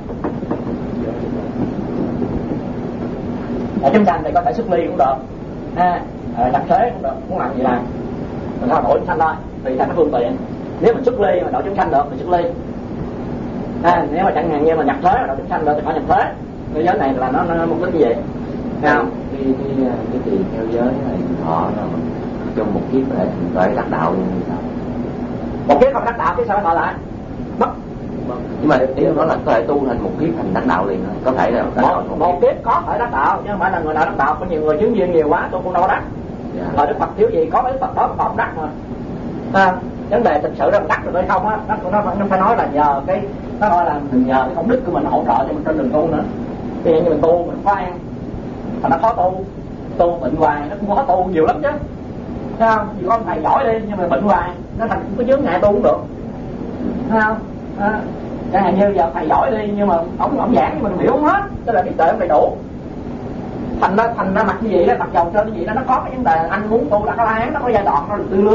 Chúng sanh thì có thể xuất ly cũng được, nhập thế cũng được, muốn làm gì làm, mình sao độ chúng sanh thôi, tùy theo cái phương tiện. Nếu mình xuất ly mà độ chúng sanh được thì xuất ly. Nếu mà chẳng hạn như mà nhập thế mà độ chúng sanh được thì phải nhập thế. Cái giới này là nó mục đích như vậy. Không? Cái tiền theo giới này họ trong một kiếp phải đắc đạo luôn thì sao? Một kiếp không đắc đạo chứ sao phải lại? Bất. Nhưng mà ý nó là có thể tu thành một kiếp thành đắc đạo liền, có thể là một kiếp có thể đắc đạo, nhưng mà là người nào đắc đạo, có nhiều người chứng duyên nhiều quá tôi cũng đâu có đắc. Rồi Đức Phật thiếu gì có mấy Phật đó mà không đắc mà. Vấn đề thực sự là đắc được hay không á, nó phải nói là nhờ cái, nó gọi là nhờ cái công đức của mình hỗ trợ cho mình trên đường tu nữa. Ví dụ như mình tu mình khoan, thành nó khó tu bệnh hoài nó cũng khó tu nhiều lắm chứ. Thấy không? Vì con thầy giỏi đi nhưng mà bệnh hoài nó thành cũng có chướng ngại tu cũng được. Thấy không? Chẳng hạn như giờ thầy giỏi đi nhưng mà ông giảng nhưng mà mình hiểu không hết, tức là biết tuệ không đầy đủ. Thành ra mặt như vậy đó, mặt dầu trên như vậy đó, nó có cái vấn đề anh muốn tu là có án, nó có giai đoạn nó được tư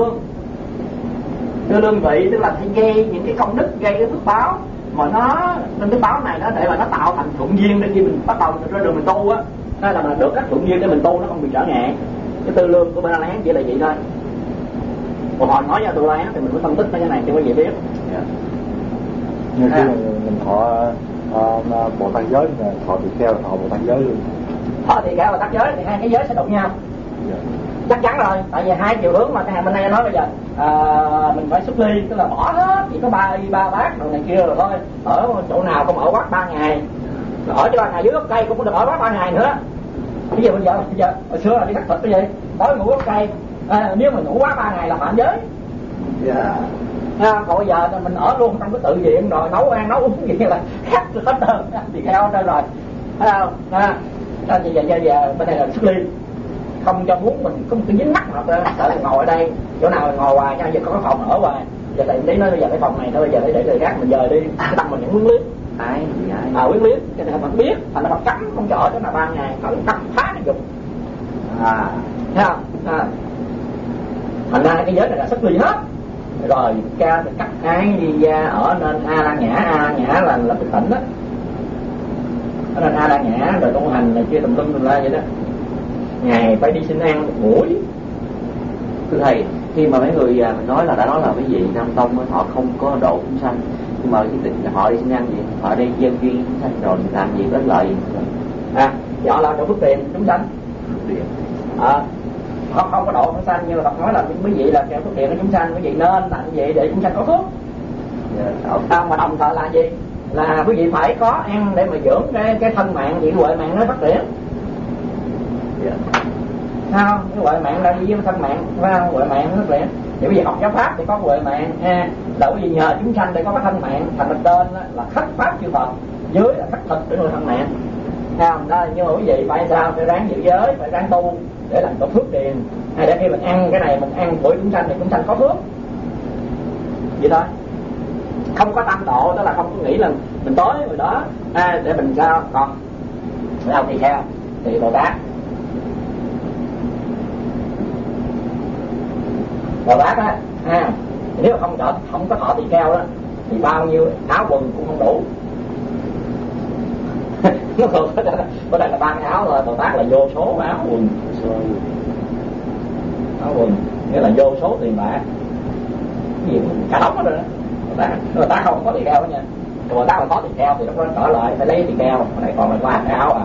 lương vị, tức là phải gây những cái công đức, gây cái phước báo mà nó nên phước báo này nó để mà nó tạo thành thuận duyên để khi mình bắt đầu mình ra đường mình tu á, hay là mình được các thuận duyên để mình tu nó không bị trở ngại. Cái tư lương của bên A La Hán chỉ là vậy thôi. Một hồi nói cho tôi A thì mình phải phân tích cái này cho quý vị biết. Như khi mình thọ Bồ Tát giới, thọ tỳ kheo là thọ Bồ Tát giới luôn. Thọ tỳ kheo và tát giới thì hai cái giới sẽ đụng nhau. Chắc chắn rồi, tại vì hai chiều hướng mà cái hàng bên đây nói bây giờ mình phải xuất ly, tức là bỏ hết, chỉ có ba bát đồ này kia rồi thôi. Ở chỗ nào không ở quát 3 ngày, ở cho 3 ngày dưới gốc cây cũng không được ở quát 3 ngày nữa. Bây giờ hồi xưa là đi cắt thịt cái gì, tối ngủ gốc cây, nếu mà ngủ quá 3 ngày là phạm giới. Còn bây giờ mình ở luôn trong cái tự viện rồi nấu ăn nấu uống gì là khác hết trơn, thì kheo hết trơn rồi, thấy không? Thì giờ bên đây là xuất ly, không cho muốn mình có một cái dính mắc hoặc là sợ là ngồi ở đây chỗ nào ngồi hoài nha, giờ có cái phòng ở hoài, giờ thầy lý nói bây giờ cái phòng này thôi, bây giờ để người khác mình dời đi, cái tâm mình những quyến luyến, quyến luyến, cho nên mình biết, thành ra mình cấm không cho ở chỗ nào 3 ngày, có cấm phá nó dục, thấy không? Thành ra cái giới này là xuất ly hết, rồi ca thì cắt ái đi ra ở nên A La Nhã là bình tĩnh đó, ở nên A La Nhã rồi tu hành này kia tùm lum la vậy đó. Ngày phải đi xin ăn một buổi. Thưa thầy, khi mà mấy người mình nói là đã nói là cái gì Nam Tông họ không có độ chúng sanh, nhưng mà cái tình họ đi xin ăn gì, họ đi dân duyên chúng sanh rồi làm gì có lợi gì? Thì họ làm độ phước tiền chúng sanh. Không có độ chúng sanh, nhưng mà Phật nói là quý vị là kẻ phước tiền của chúng sanh, quý vị nên làm vậy để chúng sanh có phước. Mà đồng thời là gì? Là quý vị phải có ăn để mà dưỡng cái thân mạng, vị huệ mạng nó phát triển. Không, cái huệ mạng là đi với thân mạng, phải không? Huệ mạng nó phát triển. Thì bây giờ học giáo pháp thì có huệ mạng, là quý vị nhờ chúng sanh để có cái thân mạng, thành tên là khất pháp chư Phật, dưới là khất thực để nuôi thân mạng. Không, đó, nhưng mà quý vị phải sao? Phải ráng giữ giới, phải ráng tu để làm có phước tiền, hay để khi mình ăn cái này mình ăn của chúng sanh thì chúng sanh có phước. Vậy thôi. Không có tâm độ, tức là không có nghĩ là mình tối rồi đó, để mình sao? Còn đâu thì theo thì Bồ Tát á, nếu mà không có thọ tỳ kheo đó thì bao nhiêu áo quần cũng không đủ. Nó thường có đây là 3 cái áo rồi, Bồ Tát là vô số áo quần, nghĩa là vô số tiền bạc, cái gì cũng cả đống hết rồi đó. Bồ Tát không có tỳ kheo đó nha. Bồ Tát mà có tỳ kheo thì lúc đó trở lại phải lấy tỳ kheo, cái này còn là 3 cái áo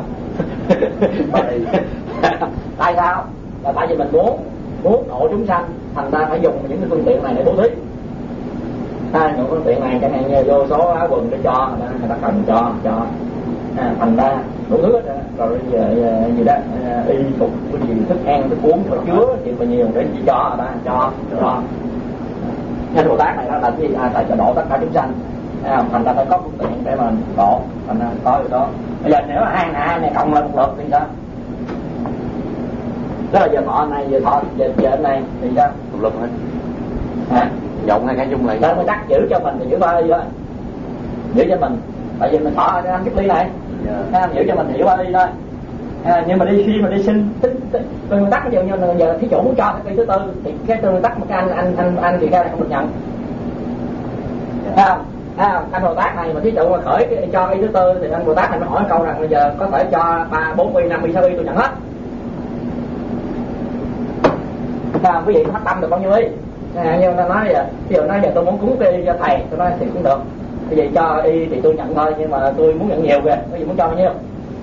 Tại sao? Là tại vì mình muốn độ chúng sanh, thành ra phải dùng những cái phương tiện này để bố thí. Những phương tiện này chẳng hạn như vô số áo quần để cho người ta cần cho. Thành ra đủ thứ hết rồi gì đó, y phục cái gì thức ăn thức uống phải chứa chuyện bao nhiêu để cho người ta cho. Nên Bồ Tát này nó là cái gì? Tại cho độ tất cả chúng sanh. Thành ra phải có phương tiện để mà độ, thành ra có điều đó. Bây giờ nếu mà hai này cộng lại một lượt thì sao? Tức là giờ thọ này, giờ thọ giờ này thì sao? Tùm lum hết. Hả? Dòng hai cái chung lại. Đó mới đắc giữ cho mình thì giữ ba ly thôi. Giữ cho mình. Tại vì mình thọ ăn cái ly này. Giữ cho mình thì giữ ba ly thôi. Nhưng mà khi mà đi sinh tôi nguyên tắc ví dụ như giờ thí chủ muốn cho cái thứ tư thì cái tôi nguyên tắc một cái anh thì ra không được nhận. Anh Bồ Tát này mà thí dụ mà khởi cho cái thứ tư thì anh Bồ Tát này mới hỏi câu rằng bây giờ có thể cho 3, 4 ly, 5 ly, 6 ly tôi nhận hết. Quý vị phát tâm được bao nhiêu ly? Nhưng ta nói giờ ví dụ nói giờ tôi muốn cúng cái cho thầy, tôi nói thì cũng được. Bây giờ cho y thì tôi nhận thôi, nhưng mà tôi muốn nhận nhiều kìa, quý vị muốn cho bao nhiêu?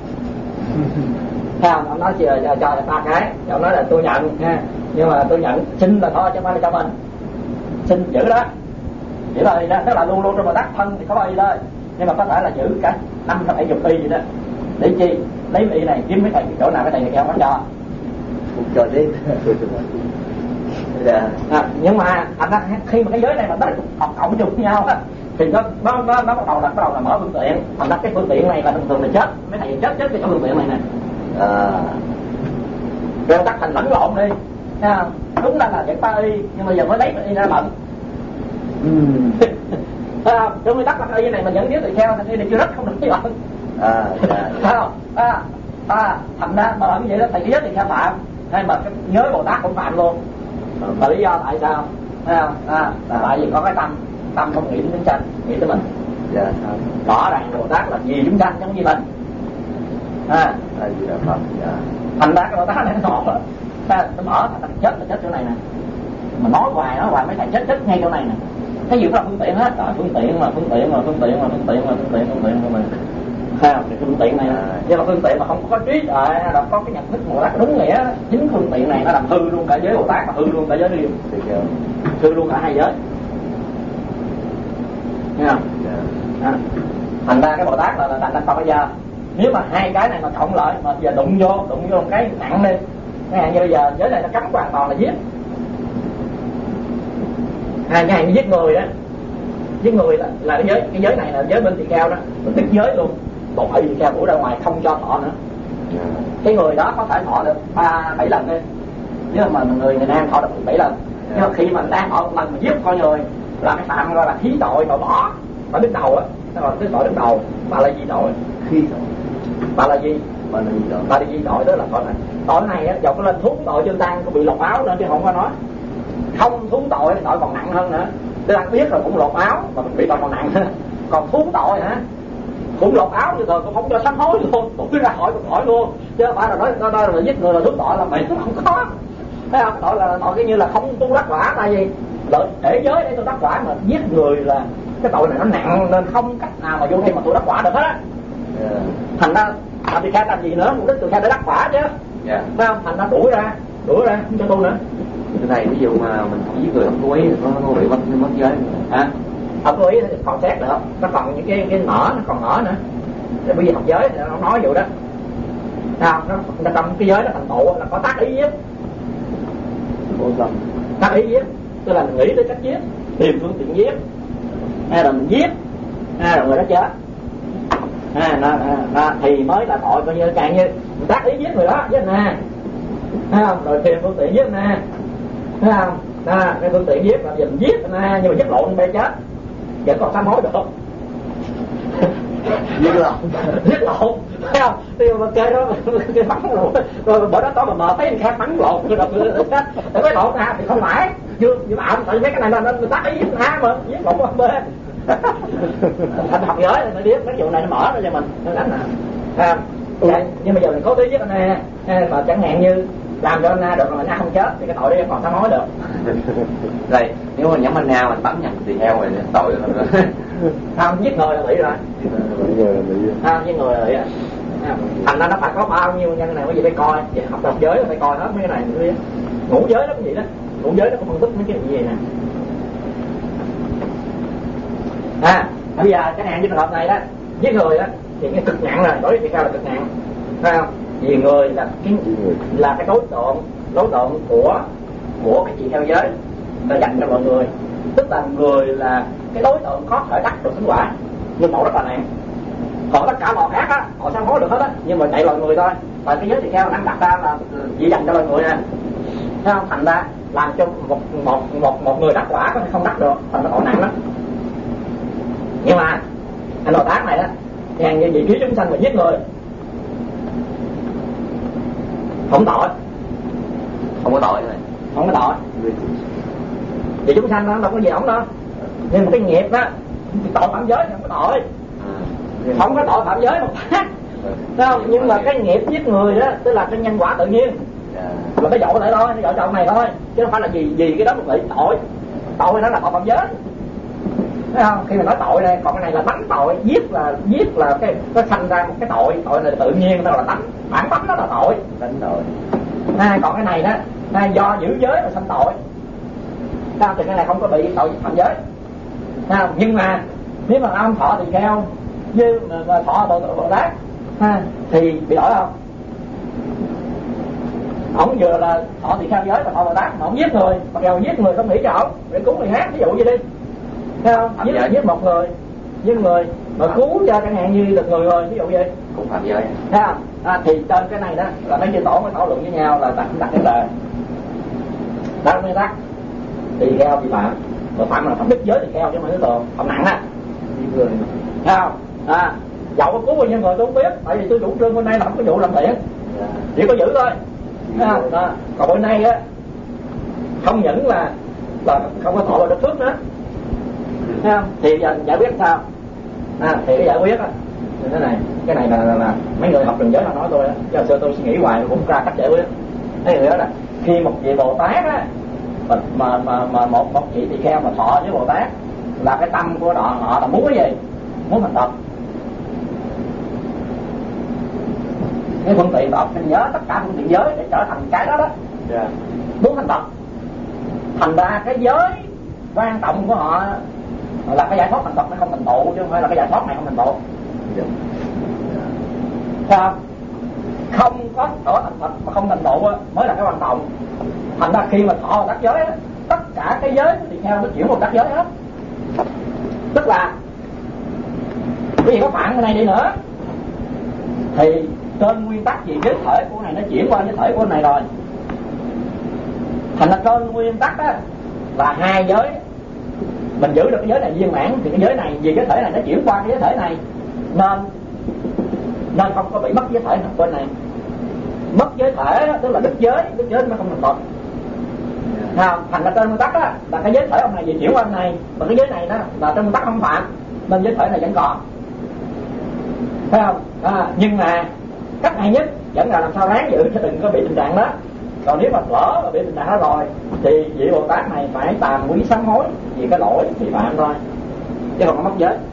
Không, ông nói cho là 3 cái, ông nói là tôi nhận nha, nhưng mà tôi nhận xin là thôi chứ không phải là cho mình, xin giữ đó, giữ là đó, tức là luôn luôn trong mà đắc thân thì có bao nhiêu thôi, nhưng mà có thể là giữ cả 570 y gì đó, để chi lấy y này kiếm mấy thầy chỗ nào cái thầy kia không cho, không cho đi. Nhưng mà khi mà cái giới này mà nó học cộng chung với nhau á thì nó bắt đầu là mở phương tiện, thành ra cái phương tiện này là thường là chết, mấy thầy chết cái phương tiện này nè. Rồi tắt thành lẫn lộn đi, đúng là cái ba y nhưng mà giờ mới lấy y ra bận. Thấy không? Trong nguyên tắc là y này mình vẫn biết từ theo thì y này chưa rất không được cái bận. Thấy không? Thành ra mà làm như vậy đó thầy biết thì sao phạm, hay mà cái nhớ Bồ Tát cũng phạm luôn. Và lý do tại sao? Thấy không? Tại vì có cái tâm không nghĩ đến chúng sanh, nghĩ tới mình. Rõ ràng Bồ Tát là vì chúng sanh giống như mình. Thành ra cái Bồ Tát này nó ngọt lắm. Nó mở thành chết là chết chỗ này nè. Mà nói hoài mấy thầy chết ngay chỗ này nè. Cái gì cũng là phương tiện hết. Phương tiện mà phương tiện của mình. Thấy không? Cái phương tiện này nhưng mà phương tiện mà không có trí tuệ là có cái nhận thức Bồ Tát đúng nghĩa, chính phương tiện này nó làm hư luôn cả giới Bồ Tát mà hư luôn cả giới riêng, hư luôn cả hai giới. Nghe không? Thành ra cái Bồ Tát là thành Phật bây giờ. Nếu mà hai cái này mà cộng lại mà giờ đụng vô một cái nặng đi, như bây giờ giới này nó cấm hoàn toàn là giết. Cái này nó giết người đó, giết người là cái giới này là giới bên tỳ kheo đó, mình đứt giới luôn, tội tỳ kheo của ra ngoài không cho thọ nữa. Cái người đó có thể thọ được 3-7 lần đi, nhưng mà người Nam thọ được 7 lần. Nhưng mà khi mà đang thọ một lần mà giết con người là cái phạm gọi là khí tội bỏ, ở đứng đầu á, nó gọi cái tội đứng đầu. Bà là gì tội? Khí tội. Bà là gì tội đó là tội này á, dầu có lên thúng tội Trương Tăng có bị lột áo nữa chứ không có nói. Không thúng tội thì tội còn nặng hơn nữa. Trương Tăng biết rồi cũng lột áo mà bị tội còn nặng hơn. Còn thúng tội hả? Cũng lột áo như rồi cũng không cho sám hối luôn, cũng ra khỏi luôn. Chứ không phải là nói là giết người là thúng tội là mày không có. Thấy không? Tội là tội cái như là không tu đắc quả, tại vì để giới để tu đắc quả mà giết người là cái tội này nó nặng nên không cách nào mà vô đây mà tu đắc quả được hết á. Thành ra làm gì khác làm gì nữa, mục đích từ khác để đắc quả chứ. Phải không? Thành ra đuổi ra không cho tu nữa. Cái này ví dụ mà mình không giết người không cố ý nó bị mất giới không cố ý thì còn xét nữa, nó còn những cái nở, nó còn nở nữa. Rồi bây giờ học giới nó nói vậy đó. Sao nó trong cái giới nó thành tụ là có tác ý giết. Tác ý giết tức là mình nghĩ tới cách giết, tìm phương tiện giết, hay là mình giết, hay là người đó chết, thì mới là tội, coi như càng như mình tác ý giết người đó giết nè, thấy không? Rồi tìm phương tiện giết nè, thấy không? Cái phương tiện giết là mình giết nè, nhưng mà giết lộn bê chết, vẫn còn sám hối được không? Giết lộn, thấy không? Thì mà kê đó cái bắn lộn, rồi bữa đó có mà mờ thấy người khác bắn lộn rồi cái lộn ra thì không phải chưa như bảo, tại vì mấy cái này nó tác ý giết ha mà giết lộn không bê. Thành học giới thì biết cái vụ này nó mở ra cho mình nó đánh nè. Nhưng mà giờ mình cố tí giết anh A mà chẳng hạn như làm cho anh A được rồi anh A không chết thì cái tội đấy còn sám hối được. Rồi nếu mà nhóm anh A mình bắn nhầm thì heo rồi tội rồi. Không, giết người là bị rồi. Giết người là bị rồi. Thành ra nó phải có bao nhiêu nhân này mới gì phải coi, học giới phải coi hết mấy cái này. Ngũ giới nó cũng vậy đó, ngũ giới nó cũng phân tích mấy cái gì nè. Bây giờ cái nạn trường hợp này đó, giết người đó thì cái cực nặng rồi, đối với cao là cực nặng, phải không? Vì người là cái đối tượng của cái chị theo giới là dành cho mọi người, tức là người là cái đối tượng có thể đắc được kết quả, nhưng tội rất là nặng. Còn tất cả mọi khác á, họ sám hối được hết á, nhưng mà chạy loài người thôi, và cái giới tỳ kheo đang đặt ra là chỉ dành cho loài người nè, thấy không? Thành ra làm cho một người đắc quả có thể không đắc được, thành nó tội nặng lắm. Nhưng mà anh Bồ Tát này đó, thì hàng như vị trí chúng sanh mà giết người không tội, không có tội này, không có tội. Vì chúng sanh nó đâu có gì ổng đâu, nhưng mà cái nghiệp đó tội phạm giới thì không có tội, không có tội phạm giới một phát, thấy không? Nhưng mà cái nghiệp giết người đó tức là cái nhân quả tự nhiên, là cái dậu lại thôi, cái vợ chồng này thôi, chứ không phải là vì cái đó một bị tội. Tội đó là tội phạm giới, thấy không? Khi mà nói tội đây, còn cái này là tánh tội, giết là cái nó sanh ra một cái tội này tự nhiên, đó là tánh, bản tánh đó là tội, đánh tội. Còn cái này đó do giữ giới mà sanh tội, sao thì cái này không có bị tội phạm giới. Nhưng mà nếu mà ông thọ tỳ kheo như thọ Bồ Tát thì bị đổi không? Ông vừa là thọ tỳ kheo giới và thọ Bồ Tát mà ông giết người, mặc dù giết người không nghĩ cho ông để cúng người hát, ví dụ như đi, thấy không? Giết một người, giết người mà cứu cho chẳng hạn như được người rồi, ví dụ vậy cũng phạm giới, thấy không? Thì trên cái này đó là mấy chư tổ mới thảo luận với nhau là đặt cái đề đó nguyên tắc tỳ kheo vi phạm, mà phạm là phạm đức giới tỳ kheo chứ không phải cái tường phạm nặng á, thấy không? Dẫu có cứu bao nhiêu người tôi không biết, tại vì tôi chủ trương bên đây là không có vụ làm thiện, chỉ có giữ thôi. Còn bên đây á không những là không có thọ vào đất phước nữa, thấy không? Thì giờ giải quyết sao? Thì cái giải quyết á thế này, cái này là mấy người học trường giới là nói tôi á, chứ xưa tôi suy nghĩ hoài cũng ra cách giải quyết. Cái người đó là khi một vị Bồ Tát á mà một vị tỳ kheo mà thọ với Bồ Tát là cái tâm của họ là muốn cái gì? Muốn thành Phật. Cái phương tiện đó mình nhớ tất cả phương tiện giới để trở thành cái đó đó, muốn thành Phật. Thành ra cái giới quan trọng của họ là cái giải thoát thành Phật nó không thành tựu, chứ không phải là cái giải thoát này không thành tựu. Sao? Không có trở thành Phật mà không thành tựu mới là cái quan trọng. Thành ra khi mà thọ đắc giới đó, tất cả cái giới thì theo nó chuyển một đắc giới hết. Tức là cái gì có phản cái này đi nữa thì trên nguyên tắc gì giới thể của này nó chuyển qua giới thể của này rồi. Thành ra trên nguyên tắc á là hai giới mình giữ được cái giới này viên mãn thì cái giới này vì giới thể này nó chuyển qua cái giới thể này nên không có bị mất giới thể bên này. Mất giới thể đó, tức là đức giới nó không thành Phật. Thành ra trên nguyên tắc đó là cái giới thể ông này vì chuyển qua bên này, mà cái giới này đó là trên nguyên tắc không phạm nên giới thể này vẫn còn, thấy không? Nhưng mà cách hay nhất vẫn là làm sao ráng giữ cho đừng có bị tình trạng đó. Còn nếu mà lỡ mà bị tình trạng đó rồi thì vị Bồ Tát này phải tàm quý sám hối vì cái lỗi vi phạm thôi, chứ không có mất giới.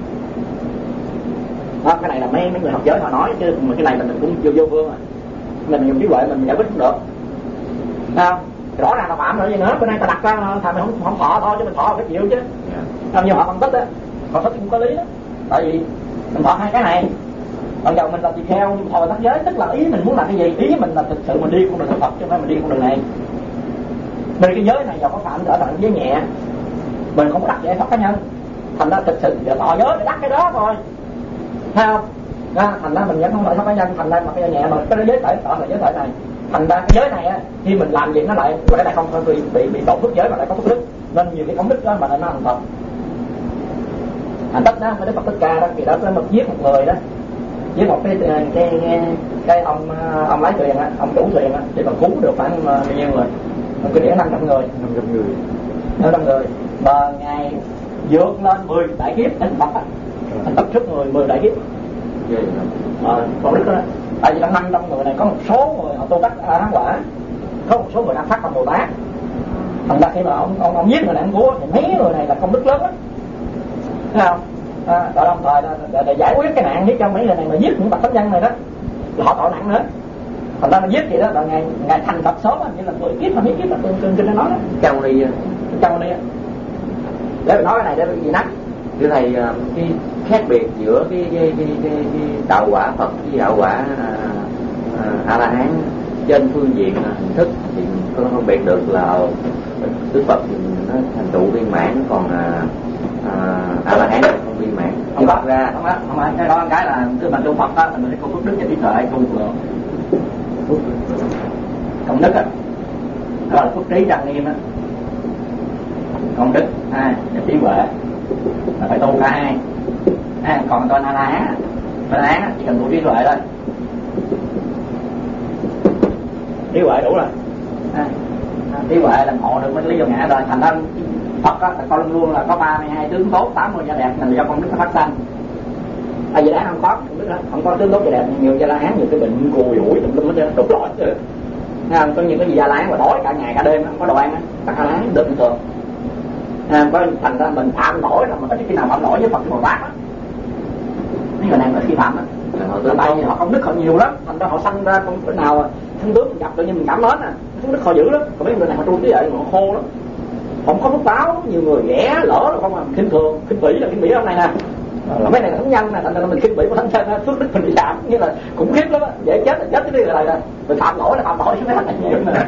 Cái này là mấy người học giới họ nói, chứ mà cái này mình cũng vô vương à, mình dùng trí huệ mình giải quyết không được. Rõ ràng là phạm rồi gì nữa, bữa nay ta đặt ra thà mình không thọ thôi chứ mình thọ phải chịu chứ. Nhưng họ phân tích á, họ phân tích cũng có lý đó, tại vì mình thọ hai cái này. Bây giờ mình là tỳ kheo nhưng thọ tác giới, tức là ý mình muốn làm cái gì? Ý mình là thực sự mình đi con đường Phật chứ không phải mình đi con đường này. Bởi cái giới này giờ có phạm ở đoạn giới nhẹ, mình không có đắc giải thoát cá nhân, thành ra thực sự giờ thọ giới để đắc cái đó thôi, thấy không? Thành ra mình vẫn không giải thoát cá nhân, thành ra mà cái nhẹ mà cái giới thể là giới thể này. Thành ra cái giới này á, khi mình làm gì nó lại cái này không bị tổn phước giới mà lại có phước đức, nên nhiều cái công đức đó mà nó thành Phật. Thành tất đó, cái Đức Phật Thích Ca đó, thì đó nó giết một người đó, với một cái ông lái thuyền á, ông chủ thuyền á, để mà cứu được khoảng bao nhiêu người, một cái đĩa 500 người, 500 người, mà ngài vượt lên 10 đại kiếp thành Phật á, thành Phật trước người 10 đại kiếp. Còn đức đó, tại vì trong 500 người này có một số người họ tu đắc A Quả, có một số người đang phát bằng Bồ Tát. Thành ra khi mà ông giết người này ông cứu thì mấy người này là công đức lớn á, thấy không? Rồi đồng thời để giải quyết cái nạn giết cho mấy người này mà giết những bậc thánh nhân này đó là họ tội nặng nữa. Thành ra nó giết gì đó là ngày thành Phật sớm á, như là 10 kiếp hay mấy kiếp là kinh nó nói đó. Châu đi để mình nói cái này để gì nát. Thưa thầy, cái khác biệt giữa cái đạo quả Phật với đạo quả A La Hán trên phương diện hình thức thì con không biệt được là Đức Phật thì nó thành tựu viên mãn, còn A La Hán không viên mãn. Không có ra không có cái đó cái là cứ mà tu Phật á mình phải tu phước đức và trí tuệ tu công đức á, gọi là phước trí trang nghiêm á, công đức và trí huệ là phải tu cả hai. Còn con A La Hán chỉ cần tu trí huệ thôi, trí huệ đủ rồi. Trí huệ là ngộ được mấy lý do ngã rồi. Thành ra Phật á, coi luôn luôn là có 32 tướng tốt, 80 gia đẹp là do công đức nó phát sanh. A Di Đà không có công đức đó, không có tướng tốt gia đẹp, nhiều A La Hán nhiều cái bệnh cùi ủi tùm lum hết đủ loại chứ. Có những cái gì A La Hán mà đói cả ngày cả đêm không có đồ ăn á, các A La Hán được bình thường. Có thành ra mình phạm lỗi là mình có khi nào phạm lỗi với Phật Bồ Tát á, mấy người này là khi phạm á, tại vì họ công đức họ nhiều lắm, thành ra họ sanh ra không cái nào thân tướng mình gặp tự nhiên mình cảm mến công đức họ dữ lắm. Còn mấy người này họ tu tí vậy mà họ khô lắm, không có phước báo, nhiều người ghẻ lỡ rồi không, khinh thường khinh bỉ hôm nay nè. Mấy này là thánh nhân nè, thành ra mình khinh bỉ của thánh nhân, phước đức mình bị giảm, như là khủng khiếp lắm á, dễ chết là chết cái đi rồi nè, mình phạm lỗi chứ mấy thằng này nhiều nè.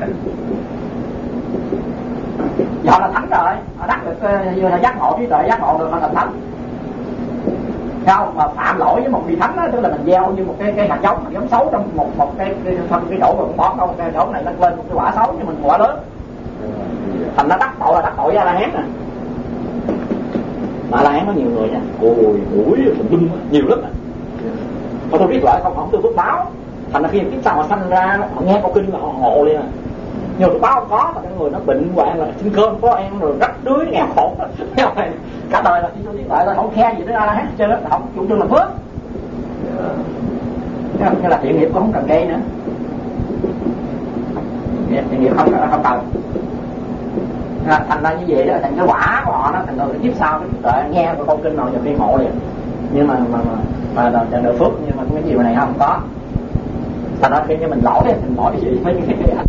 Họ là thánh rồi, họ đắc được là giác ngộ trí tuệ, giác ngộ được họ thành thánh. Không mà phạm lỗi với một vị thánh đó, tức là mình gieo như một cái hạt giống xấu trong một cái chỗ mà cũng bón đâu, cái chỗ này nó lên một cái quả xấu nhưng mình quả lớn, thành nó đắc tội là đắc tội với A La Hán nè. Mà A La Hán có nhiều người nha, ôi mũi tùm nhiều lắm nè. Họ tôi biết lại không tôi phước báo, thành ra khi kiếp sau họ sanh ra họ nghe câu kinh là họ ngộ liền à. Nhiều phước báo không có, mà cái người nó bệnh hoạn là xin cơm có ăn rồi rách rưới nghèo khổ cả đời là tôi biết lại là không khe gì đến A La Hán chơi đó, không chủ trương làm phước. Như là thiện nghiệp cũng không cần gây nữa, thiện nghiệp không cần. Thành ra như vậy đó, thành cái quả của họ đó, thành ra kiếp sau cái tuệ nghe cái câu kinh nào nhiều khi ngộ liền, nhưng mà được phước, nhưng mà cái gì này không có. Thành ra khi như mình lỗi thì mình lỗi cái gì mấy cái